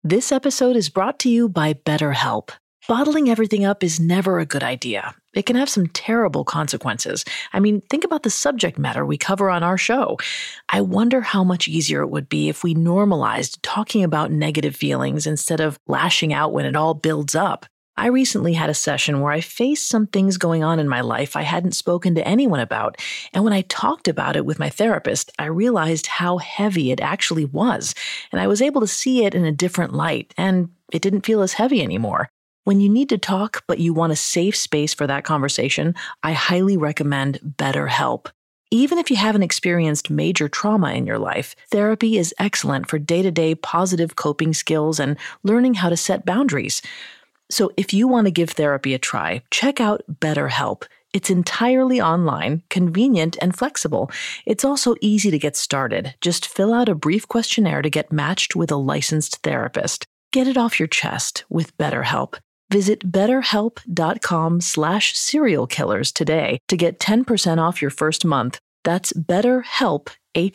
This episode is brought to you by BetterHelp. Bottling everything up is never a good idea. It can have some terrible consequences. I mean, think about the subject matter we cover on our show. I wonder how much easier it would be if we normalized talking about negative feelings instead of lashing out when it all builds up. I recently had a session where I faced some things going on in my life I hadn't spoken to anyone about, and when I talked about it with my therapist, I realized how heavy it actually was, and I was able to see it in a different light, and it didn't feel as heavy anymore. When you need to talk, but you want a safe space for that conversation, I highly recommend BetterHelp. Even if you haven't experienced major trauma in your life, therapy is excellent for day-to-day positive coping skills and learning how to set boundaries. So if you want to give therapy a try, check out BetterHelp. It's entirely online, convenient, and flexible. It's also easy to get started. Just fill out a brief questionnaire to get matched with a licensed therapist. Get it off your chest with BetterHelp. Visit betterhelp.com/serialkillers today to get 10% off your first month. That's BetterHelp,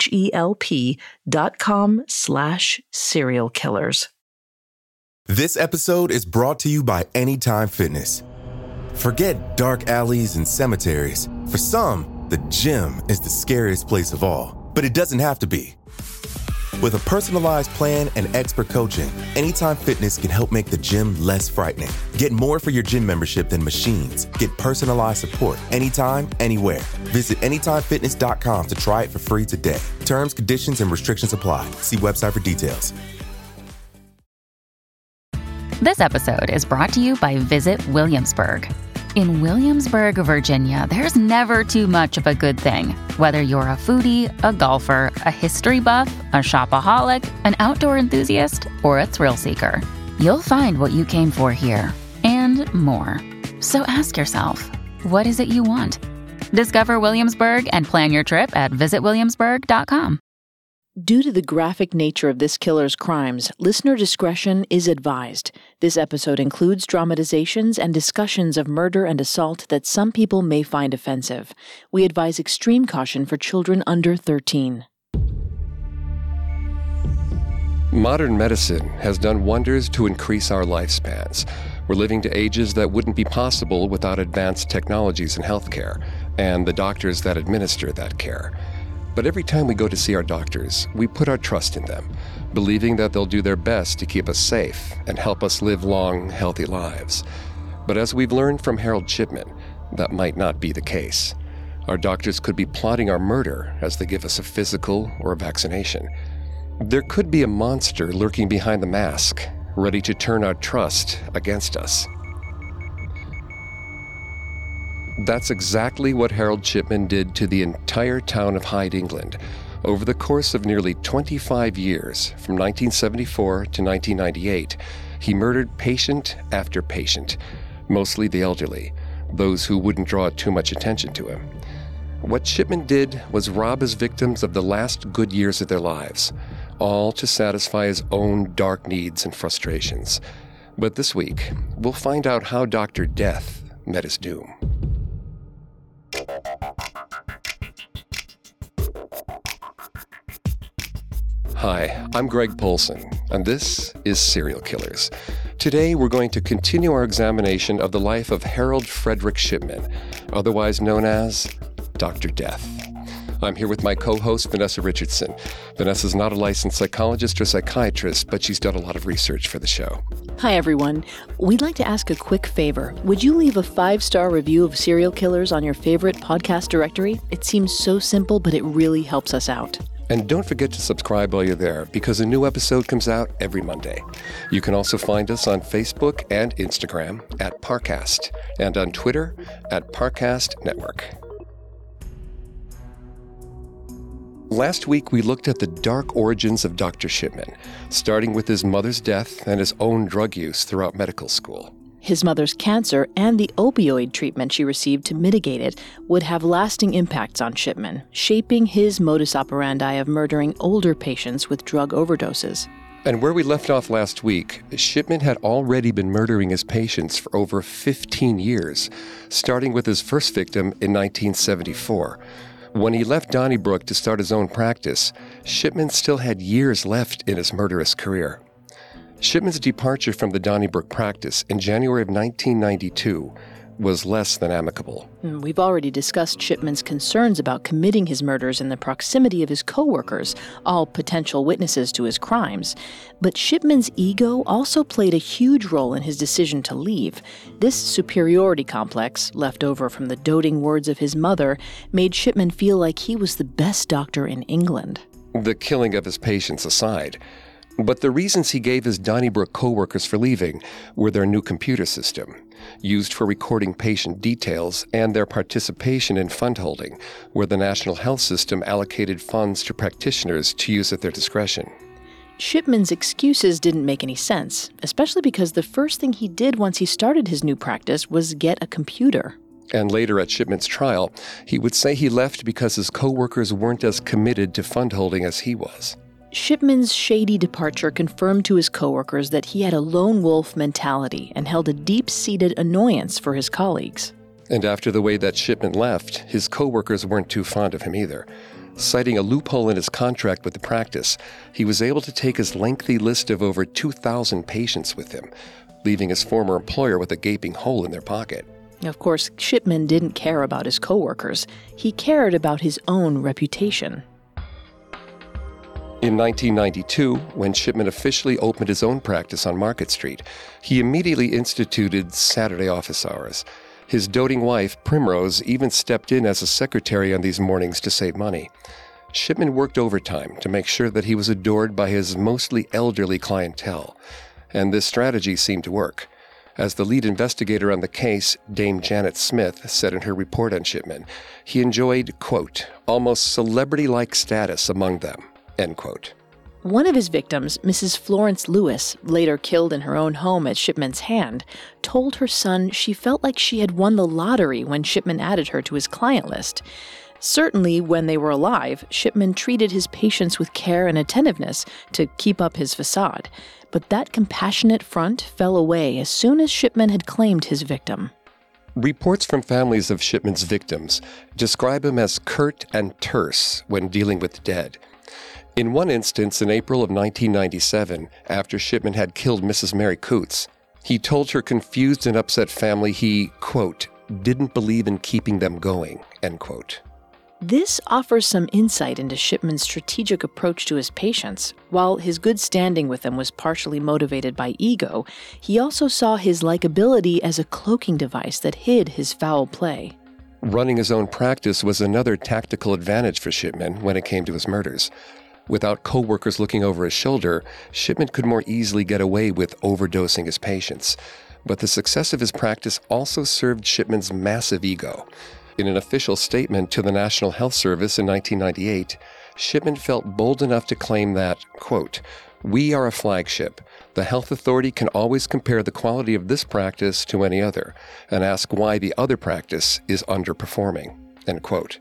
HELP.com/serialkillers. This episode is brought to you by Anytime Fitness. Forget dark alleys and cemeteries. For some, the gym is the scariest place of all, but it doesn't have to be. With a personalized plan and expert coaching, Anytime Fitness can help make the gym less frightening. Get more for your gym membership than machines. Get personalized support anytime, anywhere. Visit AnytimeFitness.com to try it for free today. Terms, conditions, and restrictions apply. See website for details. This episode is brought to you by Visit Williamsburg. In Williamsburg, Virginia, there's never too much of a good thing. Whether you're a foodie, a golfer, a history buff, a shopaholic, an outdoor enthusiast, or a thrill seeker, you'll find what you came for here and more. So ask yourself, what is it you want? Discover Williamsburg and plan your trip at visitwilliamsburg.com. Due to the graphic nature of this killer's crimes, listener discretion is advised. This episode includes dramatizations and discussions of murder and assault that some people may find offensive. We advise extreme caution for children under 13. Modern medicine has done wonders to increase our lifespans. We're living to ages that wouldn't be possible without advanced technologies in healthcare and the doctors that administer that care. But every time we go to see our doctors, we put our trust in them, believing that they'll do their best to keep us safe and help us live long, healthy lives. But as we've learned from Harold Shipman, that might not be the case. Our doctors could be plotting our murder as they give us a physical or a vaccination. There could be a monster lurking behind the mask, ready to turn our trust against us. That's exactly what Harold Shipman did to the entire town of Hyde, England. Over the course of nearly 25 years, from 1974 to 1998, he murdered patient after patient, mostly the elderly, those who wouldn't draw too much attention to him. What Shipman did was rob his victims of the last good years of their lives, all to satisfy his own dark needs and frustrations. But this week, we'll find out how Dr. Death met his doom. Hi, I'm Greg Polson, and this is Serial Killers. Today, we're going to continue our examination of the life of Harold Frederick Shipman, otherwise known as Dr. Death. I'm here with my co-host, Vanessa Richardson. Vanessa's not a licensed psychologist or psychiatrist, but she's done a lot of research for the show. Hi, everyone. We'd like to ask a quick favor. Would you leave a 5-star review of Serial Killers on your favorite podcast directory? It seems so simple, but it really helps us out. And don't forget to subscribe while you're there, because a new episode comes out every Monday. You can also find us on Facebook and Instagram at Parcast, and on Twitter at Parcast Network. Last week, we looked at the dark origins of Dr. Shipman, starting with his mother's death and his own drug use throughout medical school. His mother's cancer and the opioid treatment she received to mitigate it would have lasting impacts on Shipman, shaping his modus operandi of murdering older patients with drug overdoses. And where we left off last week, Shipman had already been murdering his patients for over 15 years, starting with his first victim in 1974. When he left Donnybrook to start his own practice, Shipman still had years left in his murderous career. Shipman's departure from the Donnybrook practice in January of 1992 was less than amicable. We've already discussed Shipman's concerns about committing his murders in the proximity of his coworkers, all potential witnesses to his crimes. But Shipman's ego also played a huge role in his decision to leave. This superiority complex, left over from the doting words of his mother, made Shipman feel like he was the best doctor in England. The killing of his patients aside. But the reasons he gave his Donnybrook coworkers for leaving were their new computer system, used for recording patient details, and their participation in fund holding, where the National Health System allocated funds to practitioners to use at their discretion. Shipman's excuses didn't make any sense, especially because the first thing he did once he started his new practice was get a computer. And later at Shipman's trial, he would say he left because his coworkers weren't as committed to fund holding as he was. Shipman's shady departure confirmed to his coworkers that he had a lone wolf mentality and held a deep-seated annoyance for his colleagues. And after the way that Shipman left, his coworkers weren't too fond of him either. Citing a loophole in his contract with the practice, he was able to take his lengthy list of over 2,000 patients with him, leaving his former employer with a gaping hole in their pocket. Of course, Shipman didn't care about his coworkers. He cared about his own reputation. In 1992, when Shipman officially opened his own practice on Market Street, he immediately instituted Saturday office hours. His doting wife, Primrose, even stepped in as a secretary on these mornings to save money. Shipman worked overtime to make sure that he was adored by his mostly elderly clientele, and this strategy seemed to work. As the lead investigator on the case, Dame Janet Smith, said in her report on Shipman, he enjoyed, quote, almost celebrity-like status among them. End quote. One of his victims, Mrs. Florence Lewis, later killed in her own home at Shipman's hand, told her son she felt like she had won the lottery when Shipman added her to his client list. Certainly, when they were alive, Shipman treated his patients with care and attentiveness to keep up his facade. But that compassionate front fell away as soon as Shipman had claimed his victim. Reports from families of Shipman's victims describe him as curt and terse when dealing with dead. In one instance, in April of 1997, after Shipman had killed Mrs. Mary Coots, he told her confused and upset family he, quote, didn't believe in keeping them going, end quote. This offers some insight into Shipman's strategic approach to his patients. While his good standing with them was partially motivated by ego, he also saw his likability as a cloaking device that hid his foul play. Running his own practice was another tactical advantage for Shipman when it came to his murders. Without co-workers looking over his shoulder, Shipman could more easily get away with overdosing his patients. But the success of his practice also served Shipman's massive ego. In an official statement to the National Health Service in 1998, Shipman felt bold enough to claim that, quote, we are a flagship. The health authority can always compare the quality of this practice to any other and ask why the other practice is underperforming, end quote.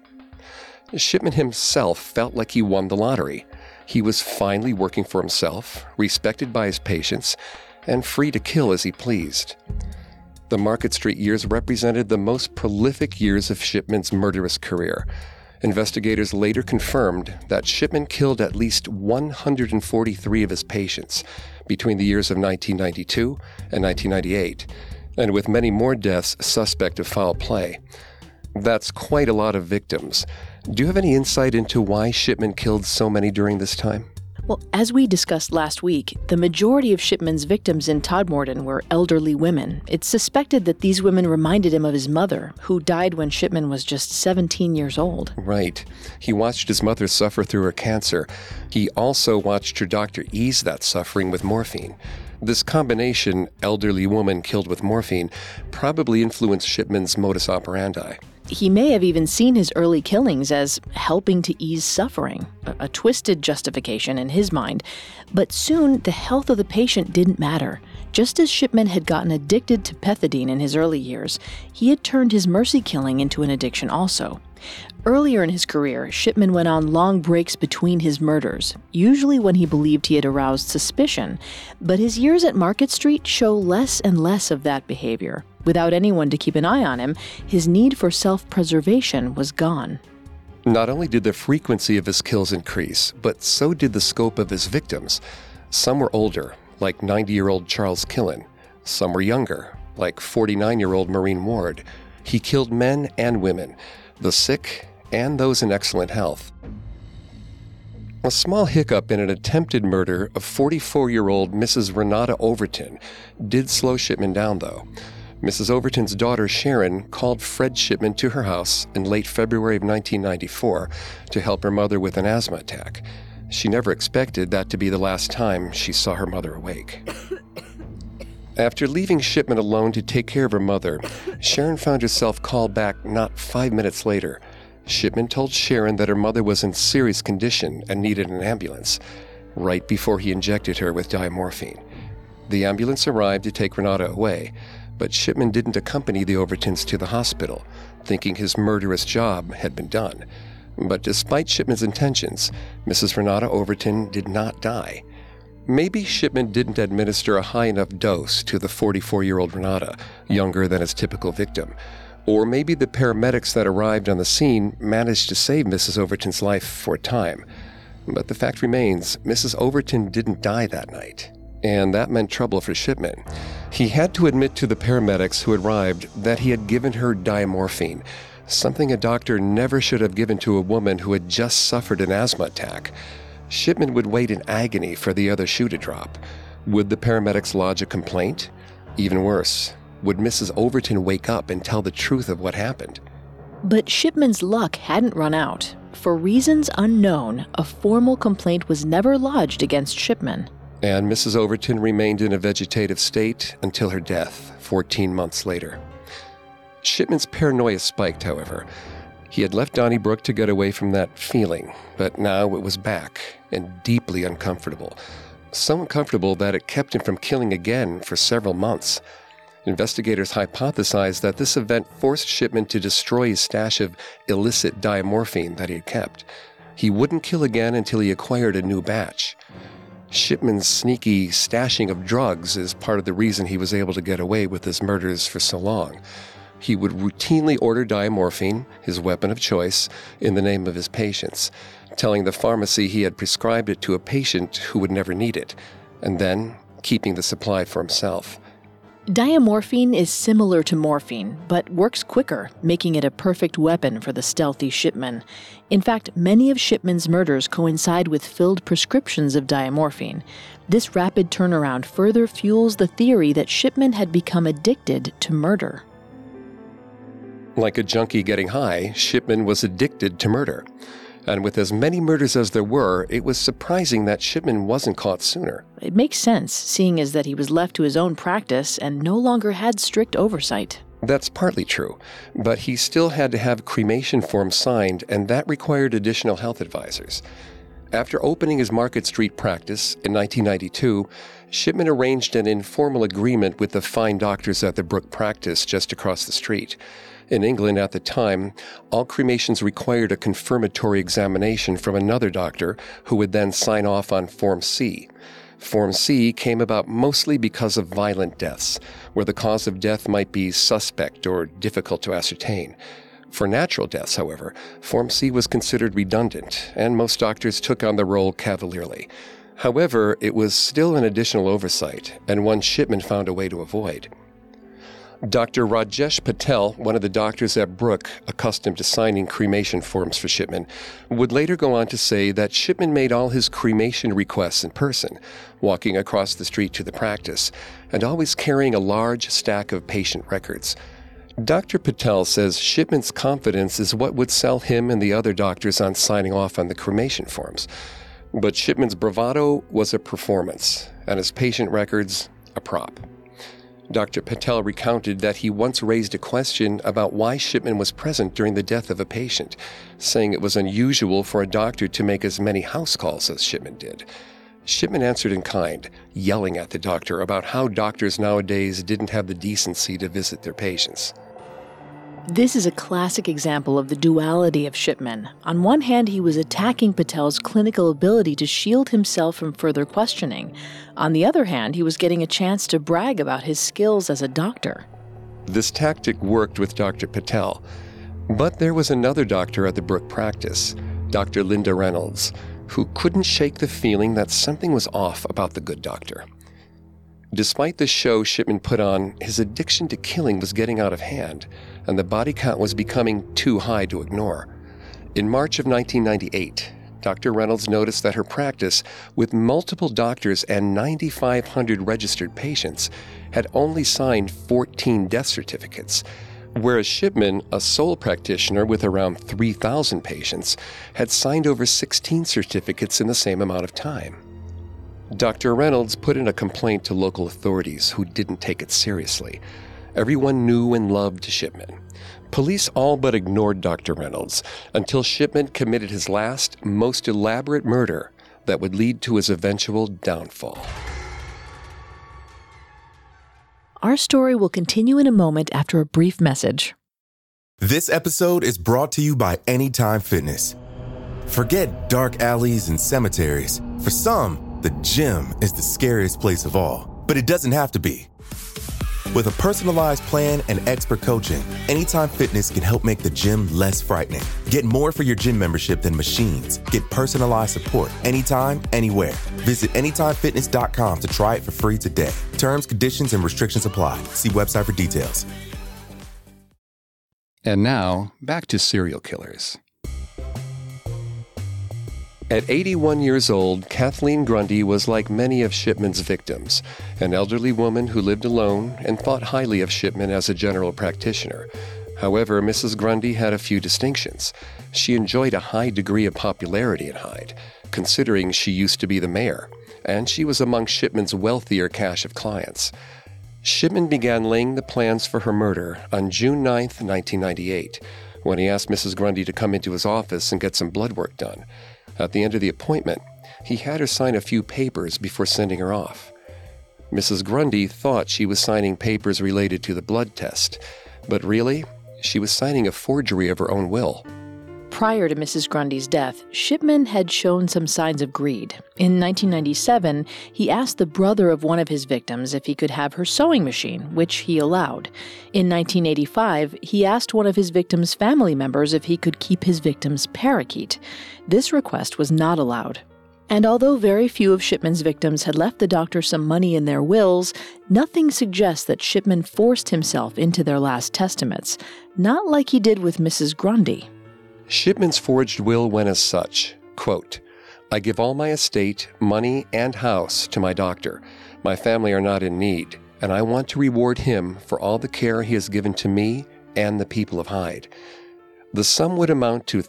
Shipman himself felt like he won the lottery. He was finally working for himself, respected by his patients, and free to kill as he pleased. The Market Street years represented the most prolific years of Shipman's murderous career. Investigators later confirmed that Shipman killed at least 143 of his patients between the years of 1992 and 1998, and with many more deaths suspect of foul play. That's quite a lot of victims. Do you have any insight into why Shipman killed so many during this time? Well, as we discussed last week, the majority of Shipman's victims in Todmorden were elderly women. It's suspected that these women reminded him of his mother, who died when Shipman was just 17 years old. Right. He watched his mother suffer through her cancer. He also watched her doctor ease that suffering with morphine. This combination, elderly woman killed with morphine, probably influenced Shipman's modus operandi. He may have even seen his early killings as helping to ease suffering, a twisted justification in his mind. But soon, the health of the patient didn't matter. Just as Shipman had gotten addicted to pethidine in his early years, he had turned his mercy killing into an addiction also. Earlier in his career, Shipman went on long breaks between his murders, usually when he believed he had aroused suspicion. But his years at Market Street show less and less of that behavior. Without anyone to keep an eye on him, his need for self-preservation was gone. Not only did the frequency of his kills increase, but so did the scope of his victims. Some were older, like 90-year-old Charles Killen. Some were younger, like 49-year-old Maureen Ward. He killed men and women, the sick and those in excellent health. A small hiccup in an attempted murder of 44-year-old Mrs. Renata Overton did slow Shipman down, though. Mrs. Overton's daughter, Sharon, called Fred Shipman to her house in late February of 1994 to help her mother with an asthma attack. She never expected that to be the last time she saw her mother awake. After leaving Shipman alone to take care of her mother, Sharon found herself called back not 5 minutes later. Shipman told Sharon that her mother was in serious condition and needed an ambulance, right before he injected her with diamorphine. The ambulance arrived to take Renata away, but Shipman didn't accompany the Overtons to the hospital, thinking his murderous job had been done. But despite Shipman's intentions, Mrs. Renata Overton did not die. Maybe Shipman didn't administer a high enough dose to the 44-year-old Renata, younger than his typical victim. Or maybe the paramedics that arrived on the scene managed to save Mrs. Overton's life for a time. But the fact remains, Mrs. Overton didn't die that night. And that meant trouble for Shipman. He had to admit to the paramedics who arrived that he had given her diamorphine, something a doctor never should have given to a woman who had just suffered an asthma attack. Shipman would wait in agony for the other shoe to drop. Would the paramedics lodge a complaint? Even worse, would Mrs. Overton wake up and tell the truth of what happened? But Shipman's luck hadn't run out. For reasons unknown, a formal complaint was never lodged against Shipman. And Mrs. Overton remained in a vegetative state until her death, 14 months later. Shipman's paranoia spiked, however. He had left Donnybrook to get away from that feeling, but now it was back, and deeply uncomfortable. So uncomfortable that it kept him from killing again for several months. Investigators hypothesized that this event forced Shipman to destroy his stash of illicit diamorphine that he had kept. He wouldn't kill again until he acquired a new batch. Shipman's sneaky stashing of drugs is part of the reason he was able to get away with his murders for so long. He would routinely order diamorphine, his weapon of choice, in the name of his patients, telling the pharmacy he had prescribed it to a patient who would never need it, and then keeping the supply for himself. Diamorphine is similar to morphine, but works quicker, making it a perfect weapon for the stealthy Shipman. In fact, many of Shipman's murders coincide with filled prescriptions of diamorphine. This rapid turnaround further fuels the theory that Shipman had become addicted to murder. Like a junkie getting high, Shipman was addicted to murder. And with as many murders as there were, it was surprising that Shipman wasn't caught sooner. It makes sense, seeing as that he was left to his own practice and no longer had strict oversight. That's partly true, but he still had to have cremation forms signed, and that required additional health advisors. After opening his Market Street practice in 1992, Shipman arranged an informal agreement with the fine doctors at the Brook practice just across the street. In England at the time, all cremations required a confirmatory examination from another doctor who would then sign off on Form C. Form C came about mostly because of violent deaths, where the cause of death might be suspect or difficult to ascertain. For natural deaths, however, Form C was considered redundant, and most doctors took on the role cavalierly. However, it was still an additional oversight, and one Shipman found a way to avoid. Dr. Rajesh Patel, one of the doctors at Brook accustomed to signing cremation forms for Shipman, would later go on to say that Shipman made all his cremation requests in person, walking across the street to the practice, and always carrying a large stack of patient records. Dr. Patel says Shipman's confidence is what would sell him and the other doctors on signing off on the cremation forms. But Shipman's bravado was a performance, and his patient records, a prop. Dr. Patel recounted that he once raised a question about why Shipman was present during the death of a patient, saying it was unusual for a doctor to make as many house calls as Shipman did. Shipman answered in kind, yelling at the doctor about how doctors nowadays didn't have the decency to visit their patients. This is a classic example of the duality of Shipman. On one hand, he was attacking Patel's clinical ability to shield himself from further questioning. On the other hand, he was getting a chance to brag about his skills as a doctor. This tactic worked with Dr. Patel. But there was another doctor at the Brook practice, Dr. Linda Reynolds, who couldn't shake the feeling that something was off about the good doctor. Despite the show Shipman put on, his addiction to killing was getting out of hand, and the body count was becoming too high to ignore. In March of 1998, Dr. Reynolds noticed that her practice, with multiple doctors and 9,500 registered patients, had only signed 14 death certificates, whereas Shipman, a sole practitioner with around 3,000 patients, had signed over 16 certificates in the same amount of time. Dr. Reynolds put in a complaint to local authorities who didn't take it seriously. Everyone knew and loved Shipman. Police all but ignored Dr. Reynolds until Shipman committed his last, most elaborate murder that would lead to his eventual downfall. Our story will continue in a moment after a brief message. This episode is brought to you by Anytime Fitness. Forget dark alleys and cemeteries. For some, the gym is the scariest place of all, but it doesn't have to be. With a personalized plan and expert coaching, Anytime Fitness can help make the gym less frightening. Get more for your gym membership than machines. Get personalized support anytime, anywhere. Visit AnytimeFitness.com to try it for free today. Terms, conditions, and restrictions apply. See website for details. And now, back to serial killers. At 81 years old, Kathleen Grundy was like many of Shipman's victims, an elderly woman who lived alone and thought highly of Shipman as a general practitioner. However, Mrs. Grundy had a few distinctions. She enjoyed a high degree of popularity in Hyde, considering she used to be the mayor, and she was among Shipman's wealthier cache of clients. Shipman began laying the plans for her murder on June 9, 1998, when he asked Mrs. Grundy to come into his office and get some blood work done. At the end of the appointment, he had her sign a few papers before sending her off. Mrs. Grundy thought she was signing papers related to the blood test, but really, she was signing a forgery of her own will. Prior to Mrs. Grundy's death, Shipman had shown some signs of greed. In 1997, he asked the brother of one of his victims if he could have her sewing machine, which he allowed. In 1985, he asked one of his victim's family members if he could keep his victim's parakeet. This request was not allowed. And although very few of Shipman's victims had left the doctor some money in their wills, nothing suggests that Shipman forced himself into their last testaments, not like he did with Mrs. Grundy. Shipman's forged will went as such, quote, "I give all my estate, money, and house to my doctor. My family are not in need, and I want to reward him for all the care he has given to me and the people of Hyde." The sum would amount to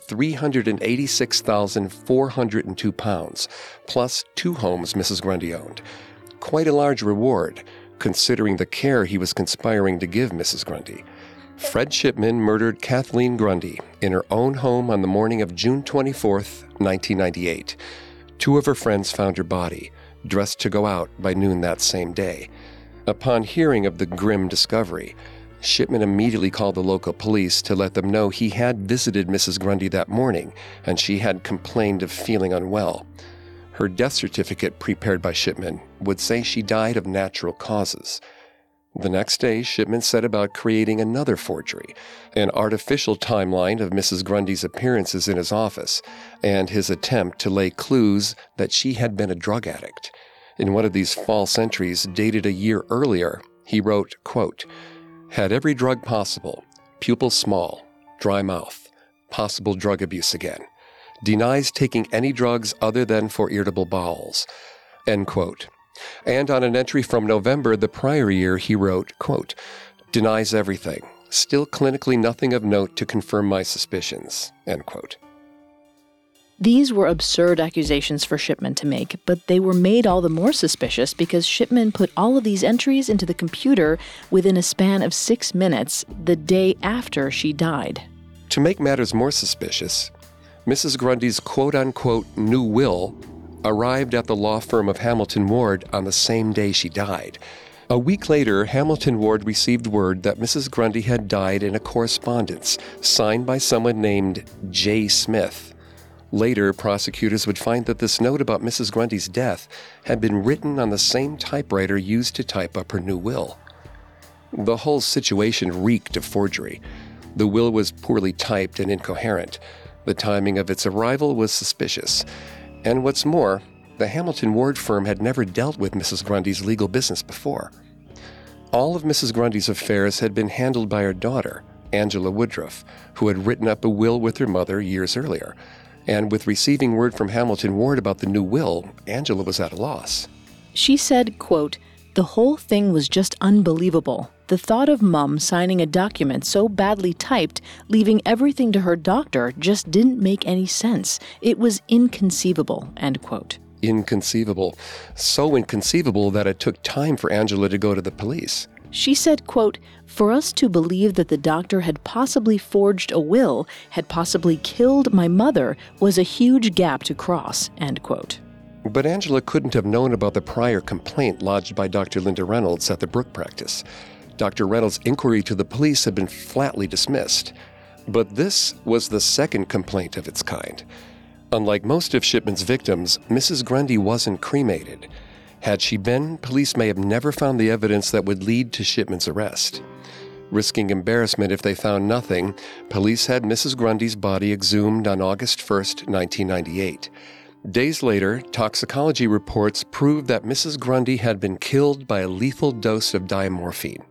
£386,402, plus 2 homes Mrs. Grundy owned. Quite a large reward, considering the care he was conspiring to give Mrs. Grundy. Fred Shipman murdered Kathleen Grundy in her own home on the morning of June 24, 1998. 2 of her friends found her body, dressed to go out by noon that same day. Upon hearing of the grim discovery, Shipman immediately called the local police to let them know he had visited Mrs. Grundy that morning and she had complained of feeling unwell. Her death certificate, prepared by Shipman, would say she died of natural causes. The next day, Shipman set about creating another forgery, an artificial timeline of Mrs. Grundy's appearances in his office, and his attempt to lay clues that she had been a drug addict. In one of these false entries, dated a year earlier, he wrote, quote, "Had every drug possible, pupil small, dry mouth, possible drug abuse again. Denies taking any drugs other than for irritable bowels," end quote. And on an entry from November the prior year, he wrote, quote, "Denies everything. Still clinically nothing of note to confirm my suspicions," end quote. These were absurd accusations for Shipman to make, but they were made all the more suspicious because Shipman put all of these entries into the computer within a span of 6 minutes, the day after she died. To make matters more suspicious, Mrs. Grundy's quote-unquote new will arrived at the law firm of Hamilton Ward on the same day she died. A week later, Hamilton Ward received word that Mrs. Grundy had died in a correspondence signed by someone named J. Smith. Later, prosecutors would find that this note about Mrs. Grundy's death had been written on the same typewriter used to type up her new will. The whole situation reeked of forgery. The will was poorly typed and incoherent. The timing of its arrival was suspicious. And what's more, the Hamilton Ward firm had never dealt with Mrs. Grundy's legal business before. All of Mrs. Grundy's affairs had been handled by her daughter, Angela Woodruff, who had written up a will with her mother years earlier. And with receiving word from Hamilton Ward about the new will, Angela was at a loss. She said, quote, "The whole thing was just unbelievable. The thought of Mum signing a document so badly typed, leaving everything to her doctor, just didn't make any sense. It was inconceivable," end quote. Inconceivable. So inconceivable that it took time for Angela to go to the police. She said, quote, "For us to believe that the doctor had possibly forged a will, had possibly killed my mother, was a huge gap to cross," end quote. But Angela couldn't have known about the prior complaint lodged by Dr. Linda Reynolds at the Brooke practice. Dr. Reynolds' inquiry to the police had been flatly dismissed. But this was the second complaint of its kind. Unlike most of Shipman's victims, Mrs. Grundy wasn't cremated. Had she been, police may have never found the evidence that would lead to Shipman's arrest. Risking embarrassment if they found nothing, police had Mrs. Grundy's body exhumed on August 1st, 1998. Days later, toxicology reports proved that Mrs. Grundy had been killed by a lethal dose of diamorphine.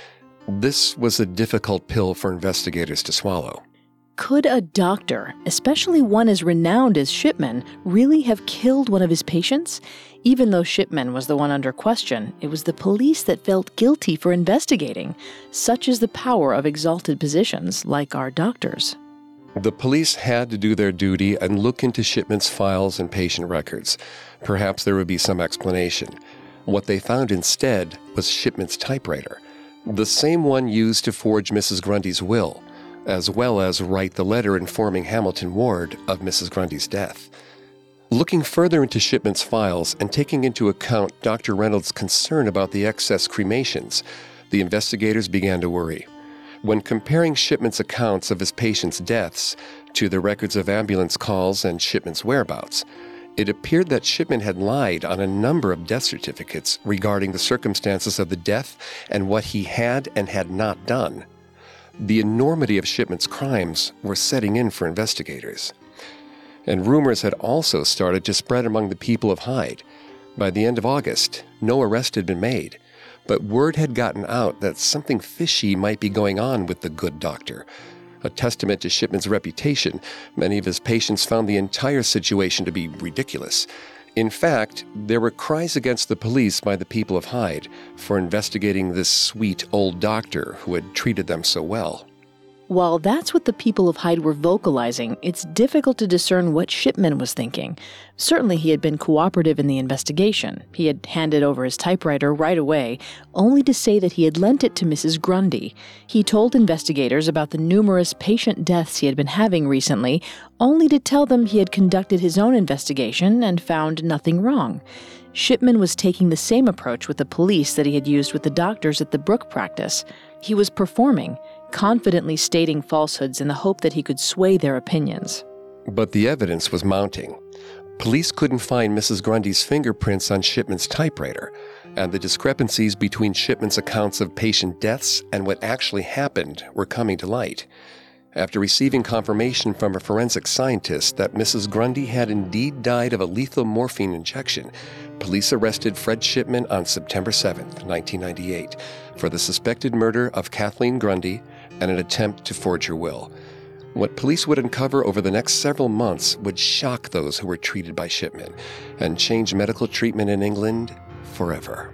This was a difficult pill for investigators to swallow. Could a doctor, especially one as renowned as Shipman, really have killed one of his patients? Even though Shipman was the one under question, it was the police that felt guilty for investigating. Such is the power of exalted positions like our doctors. The police had to do their duty and look into Shipman's files and patient records. Perhaps there would be some explanation. What they found instead was Shipman's typewriter, the same one used to forge Mrs. Grundy's will, as well as write the letter informing Hamilton Ward of Mrs. Grundy's death. Looking further into Shipman's files and taking into account Dr. Reynolds' concern about the excess cremations, the investigators began to worry. When comparing Shipman's accounts of his patients' deaths to the records of ambulance calls and Shipman's whereabouts, it appeared that Shipman had lied on a number of death certificates regarding the circumstances of the death and what he had and had not done. The enormity of Shipman's crimes were setting in for investigators. And rumors had also started to spread among the people of Hyde. By the end of August, no arrest had been made, but word had gotten out that something fishy might be going on with the good doctor. A testament to Shipman's reputation, many of his patients found the entire situation to be ridiculous. In fact, there were cries against the police by the people of Hyde for investigating this sweet old doctor who had treated them so well. While that's what the people of Hyde were vocalizing, it's difficult to discern what Shipman was thinking. Certainly he had been cooperative in the investigation. He had handed over his typewriter right away, only to say that he had lent it to Mrs. Grundy. He told investigators about the numerous patient deaths he had been having recently, only to tell them he had conducted his own investigation and found nothing wrong. Shipman was taking the same approach with the police that he had used with the doctors at the Brooke practice. He was performing, confidently stating falsehoods in the hope that he could sway their opinions. But the evidence was mounting. Police couldn't find Mrs. Grundy's fingerprints on Shipman's typewriter, and the discrepancies between Shipman's accounts of patient deaths and what actually happened were coming to light. After receiving confirmation from a forensic scientist that Mrs. Grundy had indeed died of a lethal morphine injection, police arrested Fred Shipman on September 7, 1998, for the suspected murder of Kathleen Grundy and an attempt to forge her will. What police would uncover over the next several months would shock those who were treated by Shipman and change medical treatment in England forever.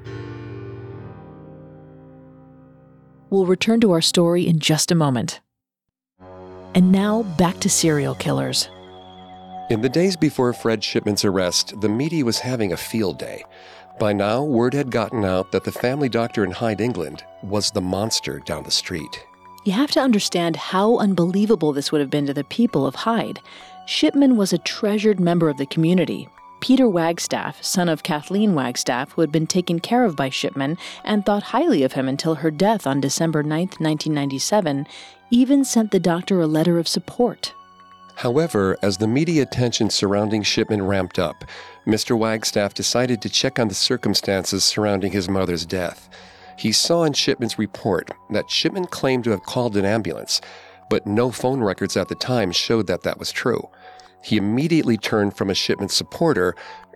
We'll return to our story in just a moment. And now, back to serial killers. In the days before Fred Shipman's arrest, the media was having a field day. By now, word had gotten out that the family doctor in Hyde, England, was the monster down the street. You have to understand how unbelievable this would have been to the people of Hyde. Shipman was a treasured member of the community. Peter Wagstaff, son of Kathleen Wagstaff, who had been taken care of by Shipman and thought highly of him until her death on December 9, 1997, even sent the doctor a letter of support. However, as the media attention surrounding Shipman ramped up, Mr. Wagstaff decided to check on the circumstances surrounding his mother's death. He saw in Shipman's report that Shipman claimed to have called an ambulance, but no phone records at the time showed that that was true. He immediately turned from a Shipman supporter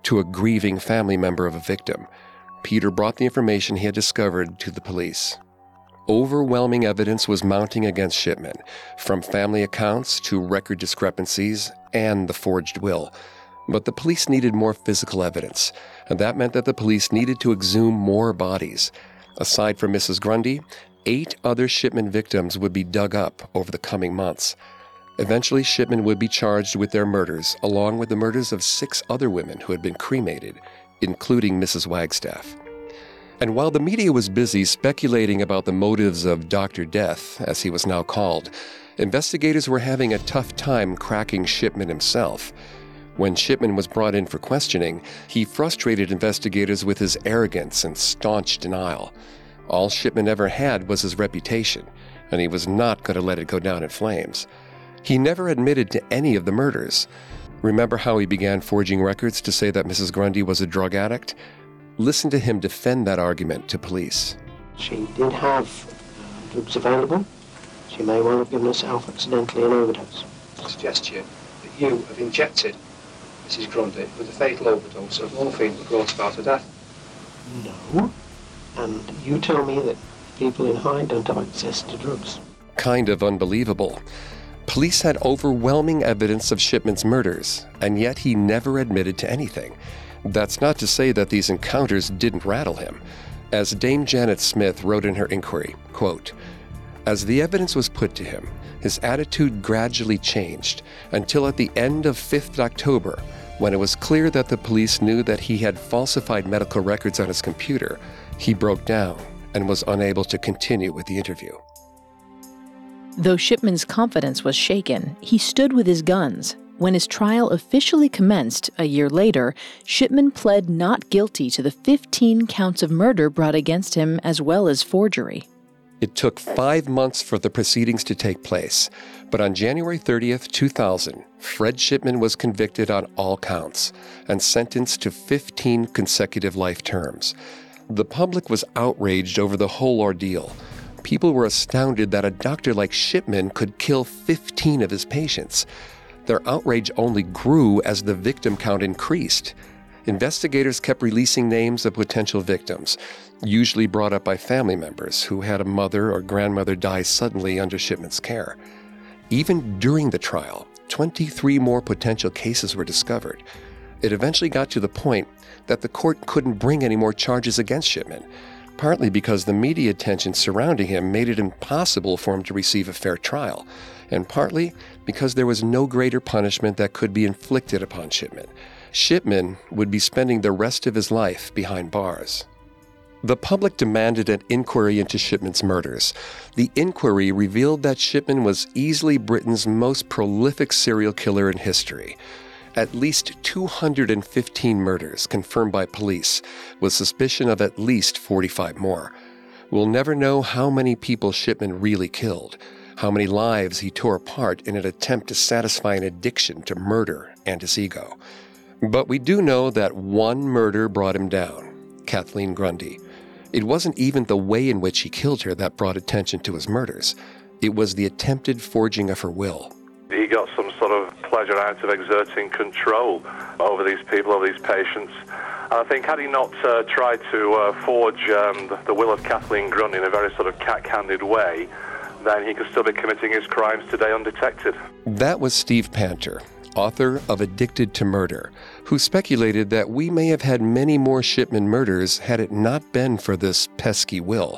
to a grieving family member of a victim, Peter brought the information he had discovered to the police. Overwhelming evidence was mounting against Shipman, from family accounts to record discrepancies and the forged will. But the police needed more physical evidence, and that meant that the police needed to exhume more bodies. Aside from Mrs. Grundy, 8 other Shipman victims would be dug up over the coming months. Eventually, Shipman would be charged with their murders, along with the murders of 6 other women who had been cremated, including Mrs. Wagstaff. And while the media was busy speculating about the motives of Dr. Death, as he was now called, investigators were having a tough time cracking Shipman himself. When Shipman was brought in for questioning, he frustrated investigators with his arrogance and staunch denial. All Shipman ever had was his reputation, and he was not going to let it go down in flames. He never admitted to any of the murders. Remember how he began forging records to say that Mrs. Grundy was a drug addict? Listen to him defend that argument to police. She did have drugs available. She may well have given herself accidentally an overdose. I suggest to you that you have injected Mrs. Grundy with a fatal overdose of morphine that brought about her death. No. And you tell me that people in Hyde don't have access to drugs. Kind of unbelievable. Police had overwhelming evidence of Shipman's murders, and yet he never admitted to anything. That's not to say that these encounters didn't rattle him. As Dame Janet Smith wrote in her inquiry, quote, "As the evidence was put to him, his attitude gradually changed until at the end of 5th October, when it was clear that the police knew that he had falsified medical records on his computer, he broke down and was unable to continue with the interview." Though Shipman's confidence was shaken, he stood with his guns. When his trial officially commenced a year later, Shipman pled not guilty to the 15 counts of murder brought against him as well as forgery. It took 5 months for the proceedings to take place, but on January 30th, 2000, Fred Shipman was convicted on all counts and sentenced to 15 consecutive life terms. The public was outraged over the whole ordeal. People were astounded that a doctor like Shipman could kill 15 of his patients. Their outrage only grew as the victim count increased. Investigators kept releasing names of potential victims, usually brought up by family members who had a mother or grandmother die suddenly under Shipman's care. Even during the trial, 23 more potential cases were discovered. It eventually got to the point that the court couldn't bring any more charges against Shipman, partly because the media attention surrounding him made it impossible for him to receive a fair trial, and partly because there was no greater punishment that could be inflicted upon Shipman. Shipman would be spending the rest of his life behind bars. The public demanded an inquiry into Shipman's murders. The inquiry revealed that Shipman was easily Britain's most prolific serial killer in history. At least 215 murders confirmed by police, with suspicion of at least 45 more. We'll never know how many people Shipman really killed, how many lives he tore apart in an attempt to satisfy an addiction to murder and his ego. But we do know that one murder brought him down, Kathleen Grundy. It wasn't even the way in which he killed her that brought attention to his murders. It was the attempted forging of her will. He got some sort of pleasure out of exerting control over these people, over these patients. And I think had he not tried to forge the will of Kathleen Grundy in a very sort of cat-handed way, then he could still be committing his crimes today undetected. That was Steve Panter, author of Addicted to Murder, who speculated that we may have had many more Shipman murders had it not been for this pesky will.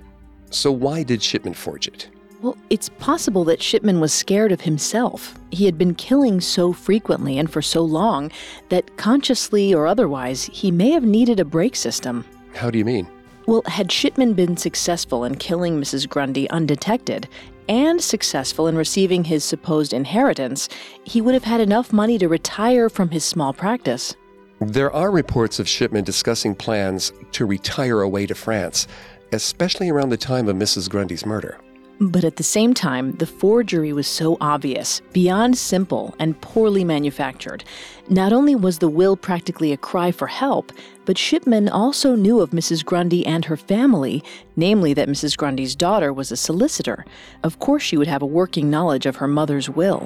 So why did Shipman forge it? Well, it's possible that Shipman was scared of himself. He had been killing so frequently and for so long that consciously or otherwise, he may have needed a brake system. How do you mean? Well, had Shipman been successful in killing Mrs. Grundy undetected and successful in receiving his supposed inheritance, he would have had enough money to retire from his small practice. There are reports of Shipman discussing plans to retire away to France, especially around the time of Mrs. Grundy's murder. But at the same time, the forgery was so obvious, beyond simple, and poorly manufactured. Not only was the will practically a cry for help, but Shipman also knew of Mrs. Grundy and her family, namely that Mrs. Grundy's daughter was a solicitor. Of course she would have a working knowledge of her mother's will.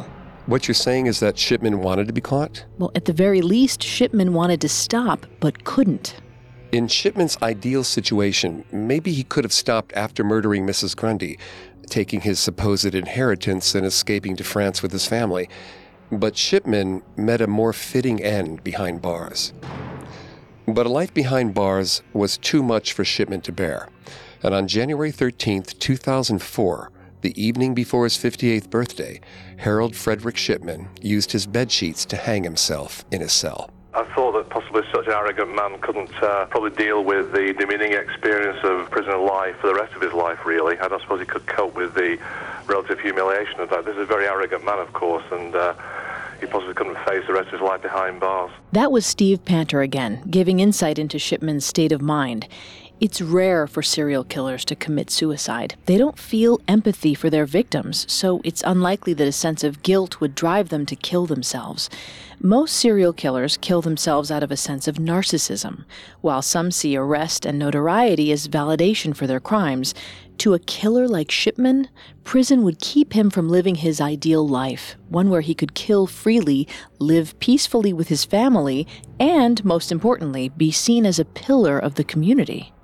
What you're saying is that Shipman wanted to be caught? Well, at the very least, Shipman wanted to stop, but couldn't. In Shipman's ideal situation, maybe he could have stopped after murdering Mrs. Grundy, taking his supposed inheritance and escaping to France with his family. But Shipman met a more fitting end behind bars. But a life behind bars was too much for Shipman to bear. And on January 13th, 2004, the evening before his 58th birthday, Harold Frederick Shipman used his bedsheets to hang himself in his cell. I thought that possibly such an arrogant man couldn't probably deal with the demeaning experience of prisoner life for the rest of his life, really. I don't suppose he could cope with the relative humiliation of that. This is a very arrogant man, of course, and he possibly couldn't face the rest of his life behind bars. That was Steve Panter again, giving insight into Shipman's state of mind. It's rare for serial killers to commit suicide. They don't feel empathy for their victims, so it's unlikely that a sense of guilt would drive them to kill themselves. Most serial killers kill themselves out of a sense of narcissism, while some see arrest and notoriety as validation for their crimes. To a killer like Shipman, prison would keep him from living his ideal life, one where he could kill freely, live peacefully with his family, and, most importantly, be seen as a pillar of the community.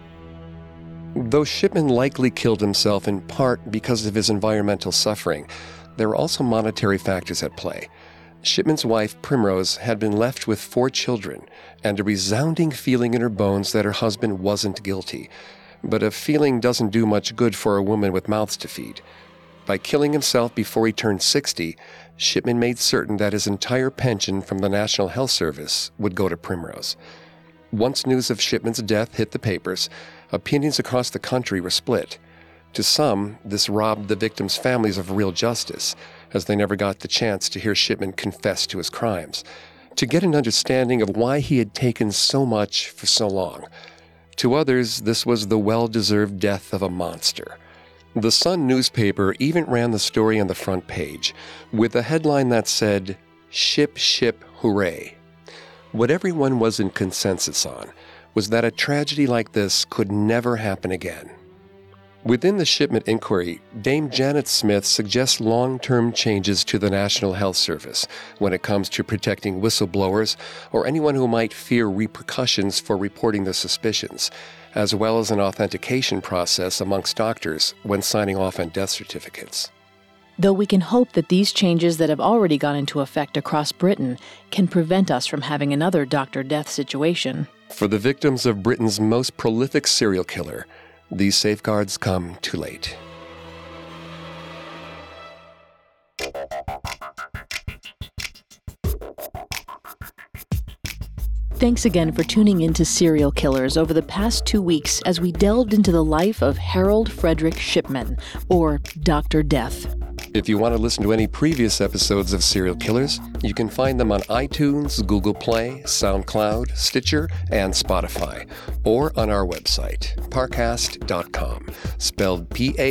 Though Shipman likely killed himself in part because of his environmental suffering, there were also monetary factors at play. Shipman's wife, Primrose, had been left with 4 children and a resounding feeling in her bones that her husband wasn't guilty. But a feeling doesn't do much good for a woman with mouths to feed. By killing himself before he turned 60, Shipman made certain that his entire pension from the National Health Service would go to Primrose. Once news of Shipman's death hit the papers, opinions across the country were split. To some, this robbed the victims' families of real justice, as they never got the chance to hear Shipman confess to his crimes, to get an understanding of why he had taken so much for so long. To others, this was the well-deserved death of a monster. The Sun newspaper even ran the story on the front page, with a headline that said, "Ship, ship, hooray." What everyone was in consensus on was that a tragedy like this could never happen again. Within the Shipman inquiry, Dame Janet Smith suggests long-term changes to the National Health Service when it comes to protecting whistleblowers or anyone who might fear repercussions for reporting their suspicions, as well as an authentication process amongst doctors when signing off on death certificates. Though we can hope that these changes that have already gone into effect across Britain can prevent us from having another Dr. Death situation. For the victims of Britain's most prolific serial killer, these safeguards come too late. Thanks again for tuning in to Serial Killers over the past 2 weeks as we delved into the life of Harold Frederick Shipman, or Dr. Death. If you want to listen to any previous episodes of Serial Killers, you can find them on iTunes, Google Play, SoundCloud, Stitcher, and Spotify, or on our website, parcast.com, spelled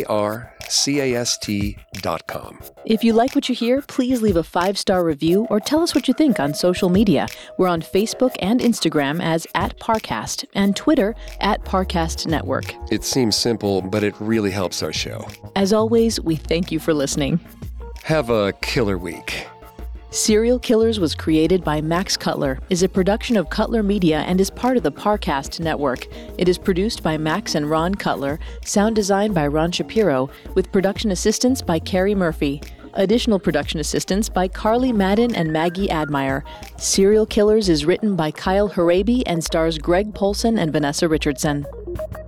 Parcast.com. If you like what you hear, please leave a 5-star review or tell us what you think on social media. We're on Facebook and Instagram as @Parcast and Twitter @Parcast Network. It seems simple, but it really helps our show. As always, we thank you for listening. Have a killer week. Serial Killers was created by Max Cutler, is a production of Cutler Media, and is part of the Parcast Network. It is produced by Max and Ron Cutler, sound design by Ron Shapiro, with production assistance by Carrie Murphy. Additional production assistance by Carly Madden and Maggie Admire. Serial Killers is written by Kyle Harabi and stars Greg Polson and Vanessa Richardson.